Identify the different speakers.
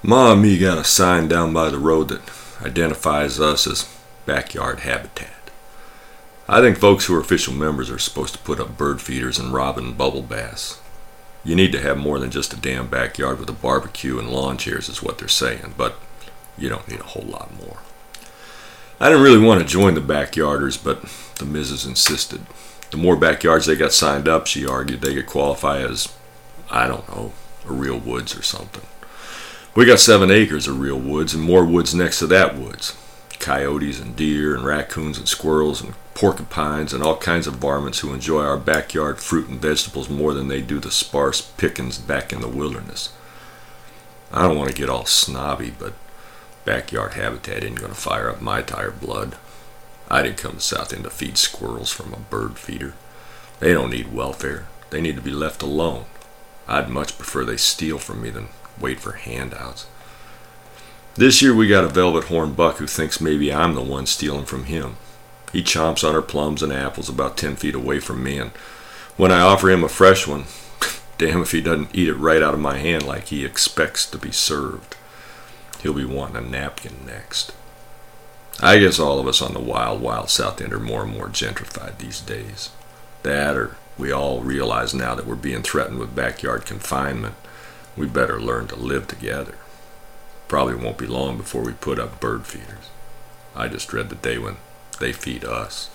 Speaker 1: Ma and me got a sign down by the road that identifies us as backyard habitat. I think folks who are official members are supposed to put up bird feeders and robin bubble baths. You need to have more than just a damn backyard with a barbecue and lawn chairs is what they're saying, but you don't need a whole lot more. I didn't really want to join the backyarders, but the missus insisted. The more backyards they got signed up, she argued, they could qualify as, I don't know, a real woods or something. We got 7 acres of real woods and more woods next to that woods. Coyotes and deer and raccoons and squirrels and porcupines and all kinds of varmints who enjoy our backyard fruit and vegetables more than they do the sparse pickings back in the wilderness. I don't want to get all snobby, but backyard habitat ain't going to fire up my tired blood. I didn't come to South End to feed squirrels from a bird feeder. They don't need welfare. They need to be left alone. I'd much prefer they steal from me than wait for handouts. This year we got a velvet horn buck who thinks maybe I'm the one stealing from him. He chomps on our plums and apples about 10 feet away from me, and when I offer him a fresh one, damn if he doesn't eat it right out of my hand like he expects to be served. He'll be wanting a napkin next. I guess all of us on the wild South End are more and more gentrified these days. That, or we all realize now that we're being threatened with backyard confinement, we better learn to live together. Probably won't be long before we put up bird feeders. I just dread the day when they feed us.